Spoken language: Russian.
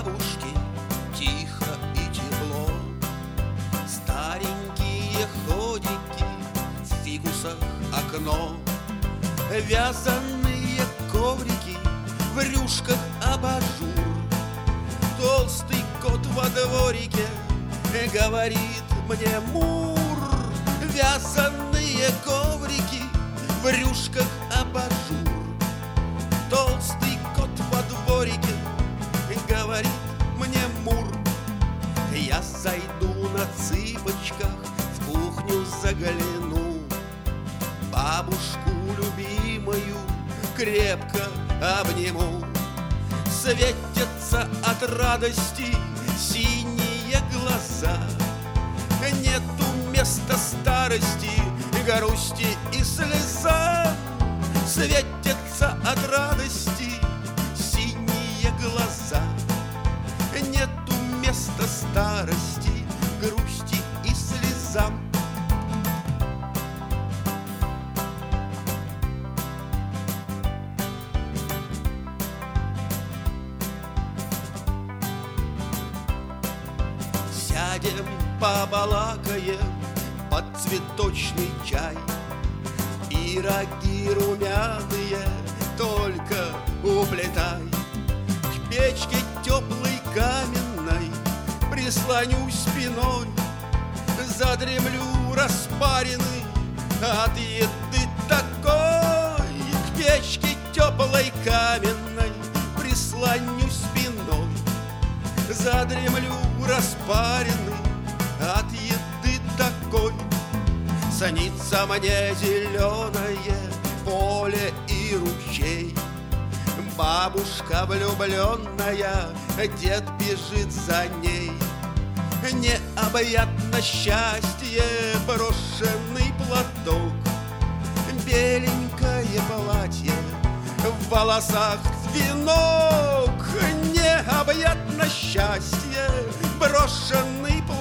бабушки тихо и тепло. Старенькие ходики, в фикусах окно, вязаные коврики, в рюшках абажур. Толстый кот во дворике говорит мне мур. Вязаные коврики, в рюшках абажур. Толстый кот во дворике говорит мне мур. Я зайду на цыпочках, в кухню загляну, бабушку любимую крепко обниму. Светятся от радости синие глаза. Нету места старости, грусти и слезам. Светятся от радости синие глаза. Нету места старости, грусти и слезам. Сядем, побалакаем под цветочный чай. Пироги румяные только уплетай. К печке теплой каменной прислонюсь спиной, задремлю распаренный от еды такой. К печке теплой каменной прислонюсь спиной, задремлю распаренный от еды такой. Снится мне зеленое поле и ручей. Бабушка влюбленная, дед бежит за ней. Необъятно счастье, брошенный платок, беленькое платье, в волосах венок. Необъятно счастье, брошенный платок,